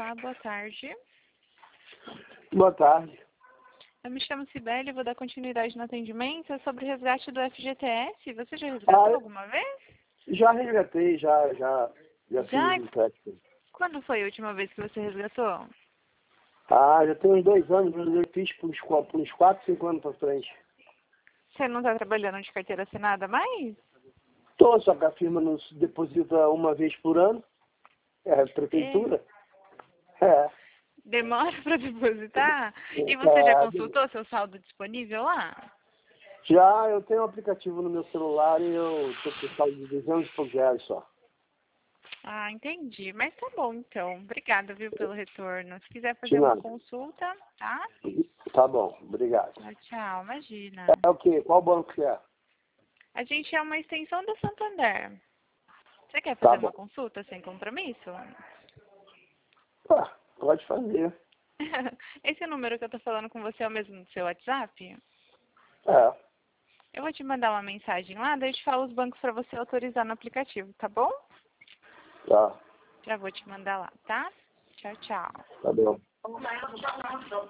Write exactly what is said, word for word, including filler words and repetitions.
Olá, boa tarde. Boa tarde. Eu me chamo Cibele e vou dar continuidade no atendimento. É sobre o resgate do F G T S. Você já resgatou Ah, alguma vez? já resgatei, já, já, já Já? fiz o teste. Quando foi a última vez que você resgatou? Ah, já tem uns dois anos, mas eu fiz por uns, qua- por uns quatro, cinco anos pra frente. Você não está trabalhando de carteira assinada mais? Tô, só que a firma nos deposita uma vez por ano. É a E prefeitura. É. demora para depositar? E você já É, consultou seu saldo disponível lá? já eu tenho um aplicativo no meu celular e eu tô com saldo de duzentos e poucos reais só. Ah, entendi. Mas tá bom, então. Obrigada, viu, pelo retorno. Se quiser De fazer uma nada. consulta, tá? Tá bom, obrigado. Tchau, tchau. Imagina. É o quê? Qual banco que é? A gente é uma extensão do Santander. Você quer Tá fazer uma bom. consulta sem compromisso? Ah, pode fazer. Esse número que eu tô falando com você é o mesmo do seu WhatsApp? É, Eu vou te mandar uma mensagem lá, daí eu te falo os bancos para você autorizar no aplicativo, tá bom? tá. Já vou te mandar lá, tá? Tchau, tchau. Tá bom.